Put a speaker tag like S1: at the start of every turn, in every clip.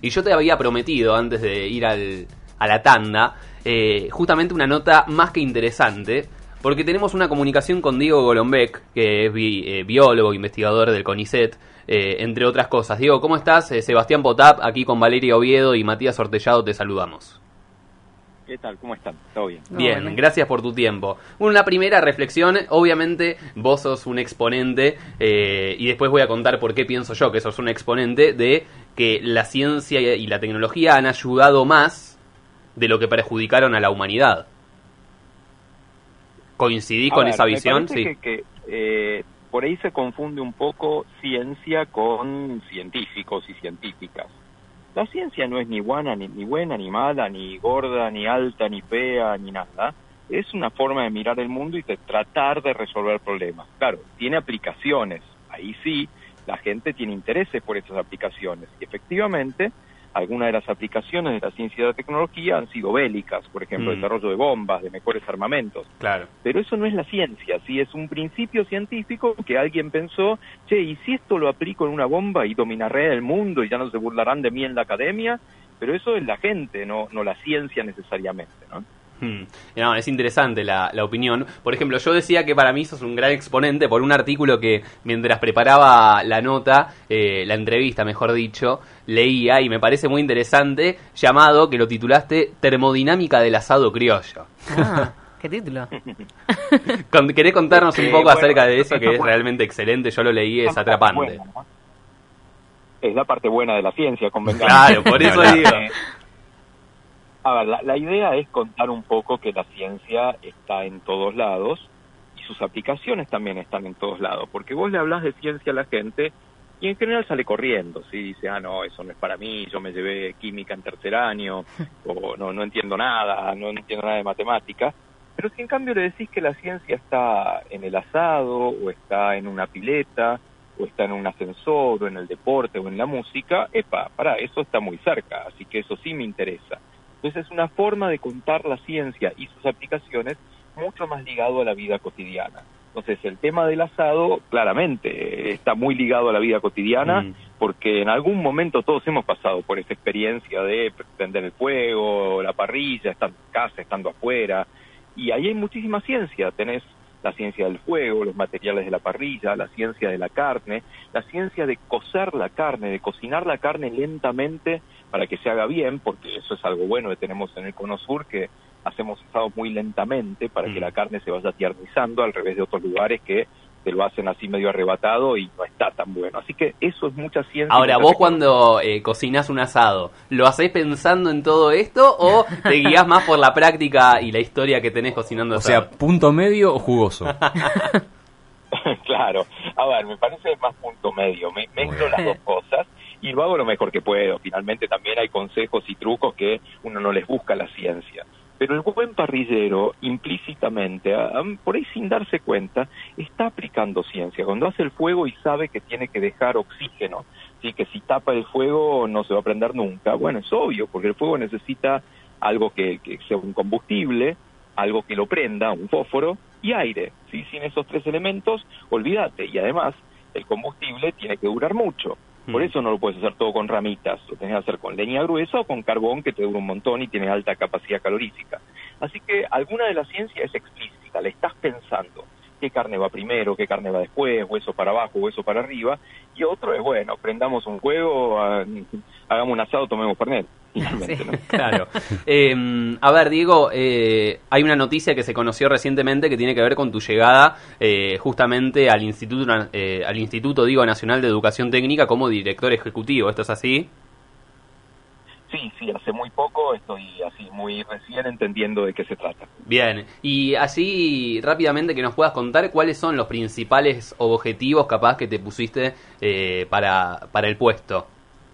S1: Y yo te había prometido, antes de ir a la tanda, justamente una nota más que interesante, porque tenemos una comunicación con Diego Golombek, que es biólogo, investigador del CONICET, entre otras cosas. Diego, ¿cómo estás? Sebastián Potap, aquí con Valeria Oviedo y Matías Ortellado, te saludamos.
S2: ¿Qué tal? ¿Cómo están? ¿Todo bien?
S1: Bien, gracias por tu tiempo. Una primera reflexión, obviamente vos sos un exponente, y después voy a contar por qué pienso yo que sos un exponente, de que la ciencia y la tecnología han ayudado más de lo que perjudicaron a la humanidad. ¿Coincidís con esa visión?
S2: Sí. Que por ahí se confunde un poco ciencia con científicos y científicas. La ciencia no es ni buena, ni mala, ni gorda, ni alta, ni fea, ni nada. Es una forma de mirar el mundo y de tratar de resolver problemas. Claro, tiene aplicaciones. Ahí sí, la gente tiene intereses por esas aplicaciones. Y efectivamente, algunas de las aplicaciones de la ciencia y la tecnología han sido bélicas. Por ejemplo, el desarrollo de bombas, de mejores armamentos.
S1: Claro.
S2: Pero eso no es la ciencia, ¿sí? Es un principio científico que alguien pensó, che, ¿y si esto lo aplico en una bomba y dominaré el mundo y ya no se burlarán de mí en la academia? Pero eso es la gente, no la ciencia necesariamente, ¿no?
S1: No, es interesante la opinión. Por ejemplo, yo decía que para mí sos un gran exponente por un artículo que mientras preparaba la nota, la entrevista mejor dicho, leía y me parece muy interesante, llamado, que lo titulaste Termodinámica del asado criollo.
S3: ¿Qué título?
S1: ¿Querés contarnos un poco acerca de eso, que es realmente excelente? Yo lo leí, es atrapante.
S2: Buena, ¿no? Es la parte buena de la ciencia, convengamos.
S1: Claro, por eso digo.
S2: A ver, la idea es contar un poco que la ciencia está en todos lados y sus aplicaciones también están en todos lados, porque vos le hablas de ciencia a la gente y en general sale corriendo, ¿sí? Dice, no, eso no es para mí, yo me llevé química en tercer año, o no entiendo nada de matemáticas, pero si en cambio le decís que la ciencia está en el asado, o está en una pileta, o está en un ascensor, o en el deporte, o en la música, eso está muy cerca, así que eso sí me interesa. Entonces es una forma de contar la ciencia y sus aplicaciones mucho más ligado a la vida cotidiana. Entonces el tema del asado claramente está muy ligado a la vida cotidiana porque en algún momento todos hemos pasado por esa experiencia de prender el fuego, la parrilla, estando en casa, estando afuera, y ahí hay muchísima ciencia. Tenés la ciencia del fuego, los materiales de la parrilla, la ciencia de la carne, la ciencia de cocer la carne, de cocinar la carne lentamente para que se haga bien, porque eso es algo bueno que tenemos en el Cono Sur, que hacemos asados muy lentamente para que la carne se vaya tiernizando, al revés de otros lugares que te lo hacen así medio arrebatado y no está tan bueno. Así que eso es mucha ciencia.
S1: Ahora, vos cuando cocinás un asado, ¿lo hacés pensando en todo esto o te guías más por la práctica y la historia que tenés cocinando asado?
S4: O sea, ¿punto medio o jugoso?
S2: Claro. A ver, me parece más punto medio. Mezclo las dos cosas y lo hago lo mejor que puedo. Finalmente también hay consejos y trucos que uno no les busca a la ciencia. Pero el buen parrillero, implícitamente, por ahí sin darse cuenta, está aplicando ciencia. Cuando hace el fuego y sabe que tiene que dejar oxígeno, ¿sí? Que si tapa el fuego no se va a prender nunca. Bueno, es obvio, porque el fuego necesita algo que sea un combustible, algo que lo prenda, un fósforo, y aire. ¿Sí? Sin esos tres elementos, olvídate. Y además, el combustible tiene que durar mucho. Por eso no lo puedes hacer todo con ramitas, lo tenés que hacer con leña gruesa o con carbón que te dura un montón y tiene alta capacidad calorífica. Así que alguna de la ciencia es explícita, le estás pensando qué carne va primero, qué carne va después, hueso para abajo, hueso para arriba, y otro es, bueno, prendamos un fuego, hagamos un asado, tomemos Fernet. Finalmente,
S1: Sí,
S2: ¿no?
S1: claro. A ver, Diego, hay una noticia que se conoció recientemente que tiene que ver con tu llegada justamente al Instituto Nacional de Educación Técnica como director ejecutivo. ¿Esto es así?
S2: Sí, hace muy poco estoy así muy recién entendiendo de qué se trata.
S1: Bien, y así rápidamente que nos puedas contar cuáles son los principales objetivos capaz que te pusiste para el puesto.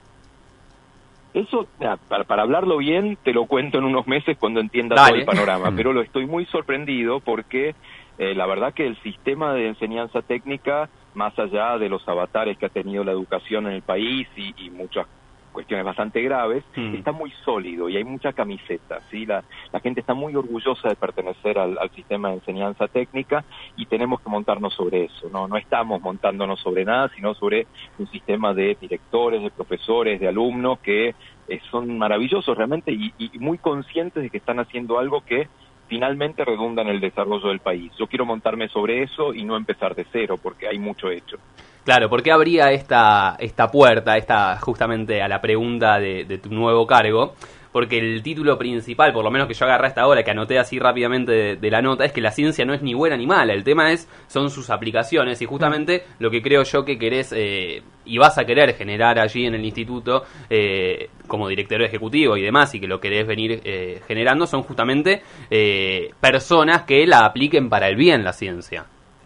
S2: Eso, para hablarlo bien, te lo cuento en unos meses cuando entienda
S1: Dale.
S2: todo el panorama, pero lo estoy muy sorprendido porque la verdad que el sistema de enseñanza técnica, más allá de los avatares que ha tenido la educación en el país y muchas cuestiones bastante graves, está muy sólido y hay mucha camiseta, ¿sí? La gente está muy orgullosa de pertenecer al sistema de enseñanza técnica y tenemos que montarnos sobre eso, no estamos montándonos sobre nada, sino sobre un sistema de directores, de profesores, de alumnos que son maravillosos realmente y muy conscientes de que están haciendo algo que finalmente redunda en el desarrollo del país. Yo quiero montarme sobre eso y no empezar de cero, porque hay mucho hecho.
S1: Claro, ¿por qué abría esta puerta, justamente a la pregunta de tu nuevo cargo? Porque el título principal, por lo menos que yo agarré hasta ahora, que anoté así rápidamente de la nota, es que la ciencia no es ni buena ni mala, el tema son sus aplicaciones, y justamente lo que creo yo que querés y vas a querer generar allí en el instituto como director ejecutivo y demás, y que lo querés venir generando, son justamente personas que la apliquen para el bien la ciencia.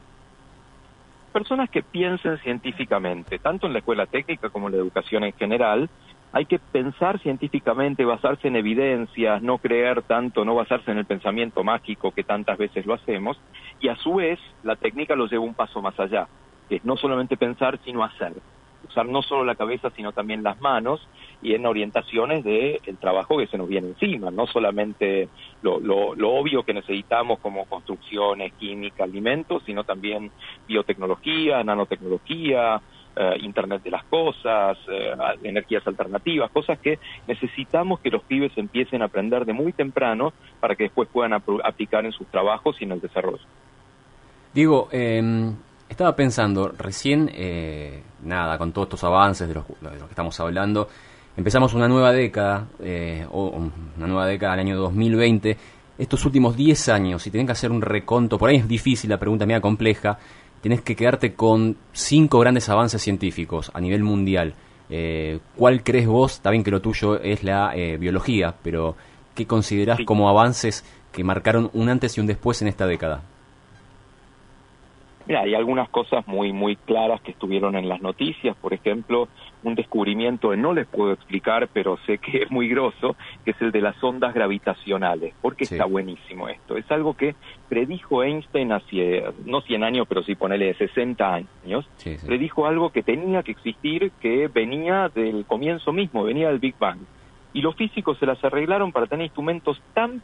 S2: Personas que piensen científicamente, tanto en la escuela técnica como en la educación en general. Hay que pensar científicamente, basarse en evidencias, no creer tanto, no basarse en el pensamiento mágico que tantas veces lo hacemos, y a su vez la técnica lo lleva un paso más allá, que es no solamente pensar, sino hacer. Usar no solo la cabeza, sino también las manos, y en orientaciones del trabajo que se nos viene encima, no solamente lo obvio que necesitamos como construcciones, química, alimentos, sino también biotecnología, nanotecnología, Internet de las cosas, energías alternativas, cosas que necesitamos que los pibes empiecen a aprender de muy temprano para que después puedan aplicar en sus trabajos y en el desarrollo.
S4: Diego, estaba pensando, recién, con todos estos avances de los que estamos hablando, empezamos una nueva década, una nueva década al año 2020. Estos últimos 10 años, si tenés que hacer un reconto, por ahí es difícil, la pregunta media compleja, tenés que quedarte con 5 grandes avances científicos a nivel mundial. ¿Cuál crees vos? Está bien que lo tuyo es la biología, pero ¿qué considerás como avances que marcaron un antes y un después en esta década?
S2: Mira, hay algunas cosas muy muy claras que estuvieron en las noticias, por ejemplo, un descubrimiento que no les puedo explicar, pero sé que es muy grosso, que es el de las ondas gravitacionales. ¿Por qué está buenísimo esto? Es algo que predijo Einstein hace, no 100 años, pero sí ponele 60 años, predijo algo que tenía que existir, que venía del comienzo mismo, venía del Big Bang. Y los físicos se las arreglaron para tener instrumentos tan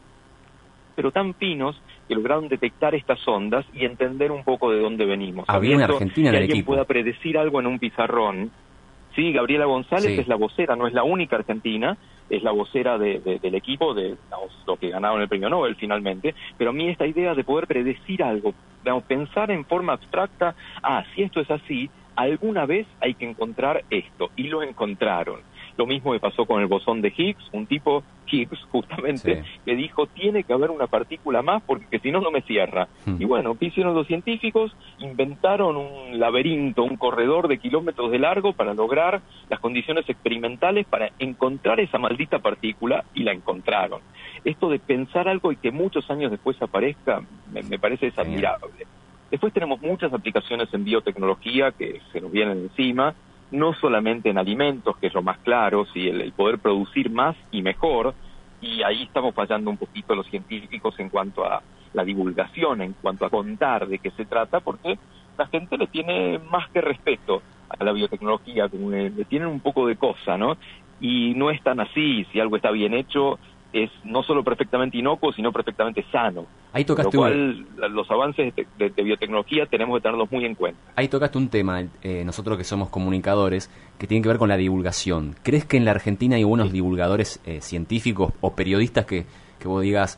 S2: finos que lograron detectar estas ondas y entender un poco de dónde venimos.
S4: Había una Argentina en el equipo.
S2: Que alguien pueda predecir algo en un pizarrón. Sí, Gabriela González es la vocera, no es la única argentina, es la vocera del equipo, de los que ganaron el premio Nobel finalmente, pero a mí esta idea de poder predecir algo, pensar en forma abstracta, si esto es así, alguna vez hay que encontrar esto, y lo encontraron. Lo mismo que pasó con el bosón de Higgs, un tipo Higgs justamente, que dijo tiene que haber una partícula más porque si no, no me cierra. Y bueno, ¿qué hicieron los científicos? Inventaron un laberinto, un corredor de kilómetros de largo para lograr las condiciones experimentales para encontrar esa maldita partícula, y la encontraron. Esto de pensar algo y que muchos años después aparezca, me parece admirable. Después tenemos muchas aplicaciones en biotecnología que se nos vienen encima, no solamente en alimentos, que es lo más claro, sí, el poder producir más y mejor, y ahí estamos fallando un poquito los científicos en cuanto a la divulgación, en cuanto a contar de qué se trata, porque la gente le tiene más que respeto a la biotecnología, como le tienen un poco de cosa, ¿no? Y no es tan así, si algo está bien hecho, es no solo perfectamente inocuo, sino perfectamente sano.
S4: Ahí tocaste
S2: Por lo cual, los avances de biotecnología tenemos que tenerlos muy en cuenta.
S4: Ahí tocaste un tema, nosotros que somos comunicadores, que tiene que ver con la divulgación. ¿Crees que en la Argentina hay buenos divulgadores científicos o periodistas que vos digas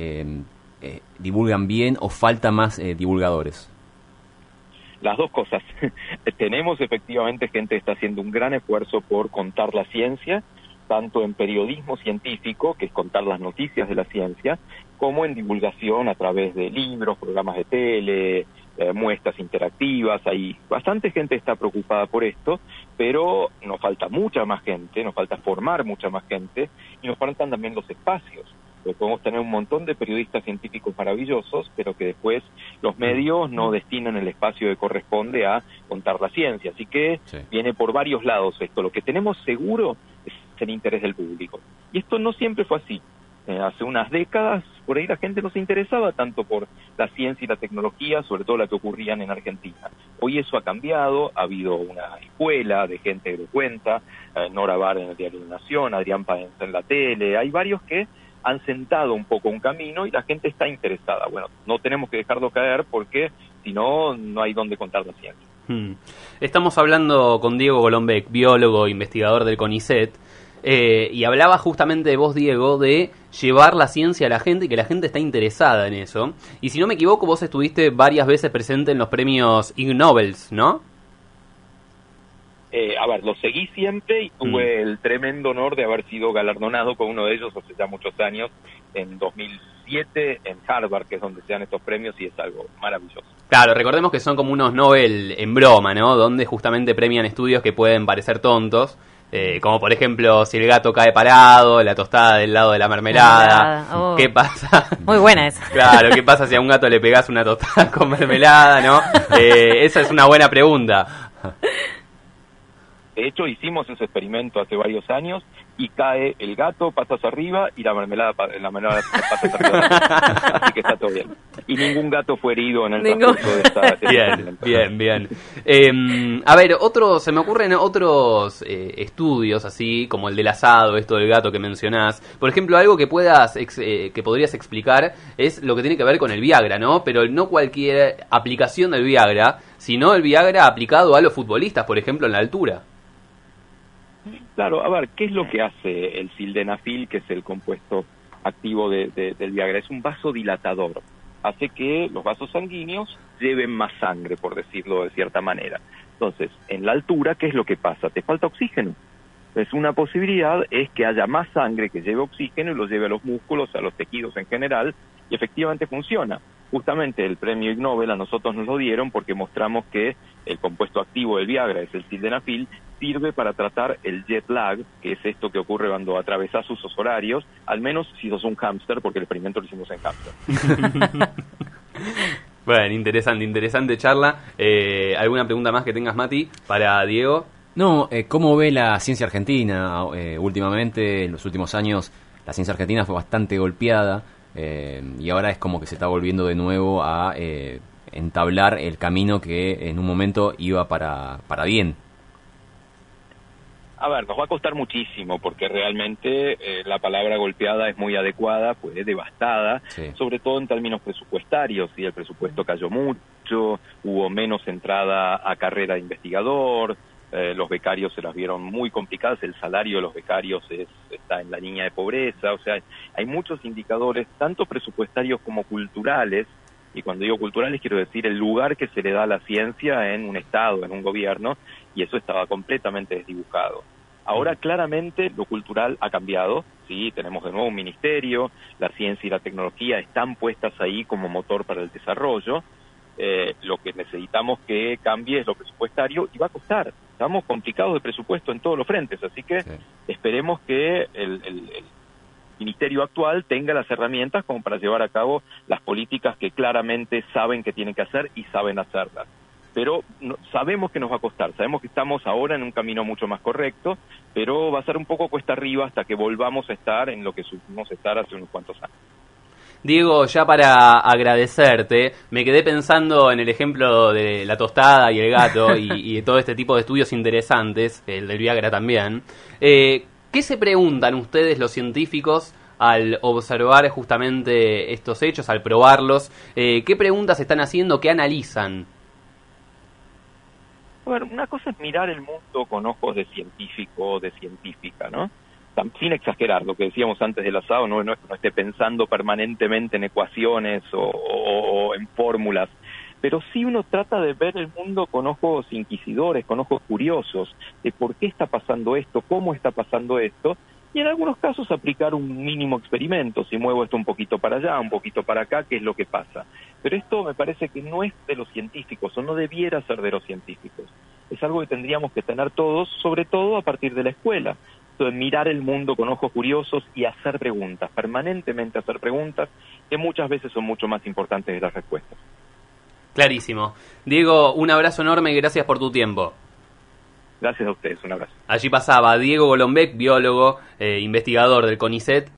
S4: divulgan bien, o falta más divulgadores?
S2: Las dos cosas. Tenemos efectivamente gente que está haciendo un gran esfuerzo por contar la ciencia, tanto en periodismo científico, que es contar las noticias de la ciencia, como en divulgación a través de libros, programas de tele, muestras interactivas. Hay bastante gente que está preocupada por esto, pero nos falta mucha más gente, nos falta formar mucha más gente, y nos faltan también los espacios. Podemos tener un montón de periodistas científicos maravillosos, pero que después los medios no destinan el espacio que corresponde a contar la ciencia. Así que viene por varios lados esto. Lo que tenemos seguro es el interés del público. Y esto no siempre fue así. Hace unas décadas, por ahí la gente no se interesaba tanto por la ciencia y la tecnología, sobre todo la que ocurrían en Argentina. Hoy eso ha cambiado, ha habido una escuela de gente que lo cuenta, Nora Bar en el Diario de la Nación, Adrián Paenza en la tele, hay varios que han sentado un poco un camino y la gente está interesada. Bueno, no tenemos que dejarlo caer porque si no, no hay dónde contar la ciencia.
S1: Estamos hablando con Diego Golombek, biólogo, investigador del CONICET, y hablaba justamente de vos, Diego, de llevar la ciencia a la gente y que la gente está interesada en eso. Y si no me equivoco, vos estuviste varias veces presente en los premios Ig Nobels, ¿no?
S2: A ver, lo seguí siempre y tuve el tremendo honor de haber sido galardonado con uno de ellos hace ya muchos años, en 2007, en Harvard, que es donde se dan estos premios, y es algo maravilloso.
S1: Claro, recordemos que son como unos Nobel en broma, ¿no? Donde justamente premian estudios que pueden parecer tontos, como por ejemplo, si el gato cae parado, la tostada del lado de la mermelada.
S3: Oh.
S1: ¿Qué pasa?
S3: Muy buena esa.
S1: Claro, ¿qué pasa si a un gato le pegás una tostada con mermelada, no? Esa es una buena pregunta.
S2: De hecho, hicimos ese experimento hace varios años y cae el gato patas arriba y la mermelada patas arriba. Así que está todo bien. Y ningún gato fue herido en el transcurso de esta...
S1: Bien. A ver, se me ocurren otros estudios, así como el del asado, esto del gato que mencionás. Por ejemplo, algo que que podrías explicar es lo que tiene que ver con el Viagra, ¿no? Pero no cualquier aplicación del Viagra, sino el Viagra aplicado a los futbolistas, por ejemplo, en la altura.
S2: Claro, a ver, ¿qué es lo que hace el sildenafil, que es el compuesto activo del Viagra? Es un vasodilatador. Hace que los vasos sanguíneos lleven más sangre, por decirlo de cierta manera. Entonces, en la altura, ¿qué es lo que pasa? Te falta oxígeno. Entonces, una posibilidad es que haya más sangre que lleve oxígeno y lo lleve a los músculos, a los tejidos en general, y efectivamente funciona. Justamente el premio Ig Nobel a nosotros nos lo dieron porque mostramos que el compuesto activo del Viagra, es el sildenafil, sirve para tratar el jet lag, que es esto que ocurre cuando atravesás usos horarios, al menos si sos un hámster, porque el experimento lo hicimos en hámster.
S1: Bueno, interesante charla. ¿Alguna pregunta más que tengas, Mati, para Diego?
S4: No, ¿cómo ve la ciencia argentina? Últimamente, en los últimos años, la ciencia argentina fue bastante golpeada y ahora es como que se está volviendo de nuevo a entablar el camino que en un momento iba para bien.
S2: A ver, nos va a costar muchísimo porque realmente la palabra golpeada es muy adecuada, fue devastada, sí. Sobre todo en términos presupuestarios, y el presupuesto cayó mucho, hubo menos entrada a carrera de investigador, los becarios se las vieron muy complicadas, el salario de los becarios está en la línea de pobreza, o sea, hay muchos indicadores, tanto presupuestarios como culturales, y cuando digo culturales quiero decir el lugar que se le da a la ciencia en un Estado, en un gobierno, y eso estaba completamente desdibujado. Ahora claramente lo cultural ha cambiado, sí, tenemos de nuevo un ministerio, la ciencia y la tecnología están puestas ahí como motor para el desarrollo, lo que necesitamos que cambie es lo presupuestario y va a costar, estamos complicados de presupuesto en todos los frentes, así que sí. Esperemos que el ministerio actual tenga las herramientas como para llevar a cabo las políticas que claramente saben que tienen que hacer y saben hacerlas. Pero sabemos que nos va a costar, sabemos que estamos ahora en un camino mucho más correcto, pero va a ser un poco cuesta arriba hasta que volvamos a estar en lo que supimos estar hace unos cuantos años.
S1: Diego, ya para agradecerte, me quedé pensando en el ejemplo de la tostada y el gato y todo este tipo de estudios interesantes, el del Viagra también. ¿Qué se preguntan ustedes los científicos al observar justamente estos hechos, al probarlos? ¿Qué preguntas están haciendo, qué analizan?
S2: A ver, una cosa es mirar el mundo con ojos de científico o de científica, ¿no? Sin exagerar, lo que decíamos antes del asado, no es que no esté pensando permanentemente en ecuaciones o en fórmulas, pero sí uno trata de ver el mundo con ojos inquisidores, con ojos curiosos, de por qué está pasando esto, cómo está pasando esto, y en algunos casos aplicar un mínimo experimento, si muevo esto un poquito para allá, un poquito para acá, qué es lo que pasa. Pero esto me parece que no es de los científicos, o no debiera ser de los científicos. Es algo que tendríamos que tener todos, sobre todo a partir de la escuela. Entonces, mirar el mundo con ojos curiosos y hacer preguntas, permanentemente hacer preguntas, que muchas veces son mucho más importantes que las respuestas.
S1: Clarísimo. Diego, un abrazo enorme y gracias por tu tiempo.
S2: Gracias a ustedes, un abrazo.
S1: Allí pasaba Diego Golombek, biólogo, investigador del CONICET.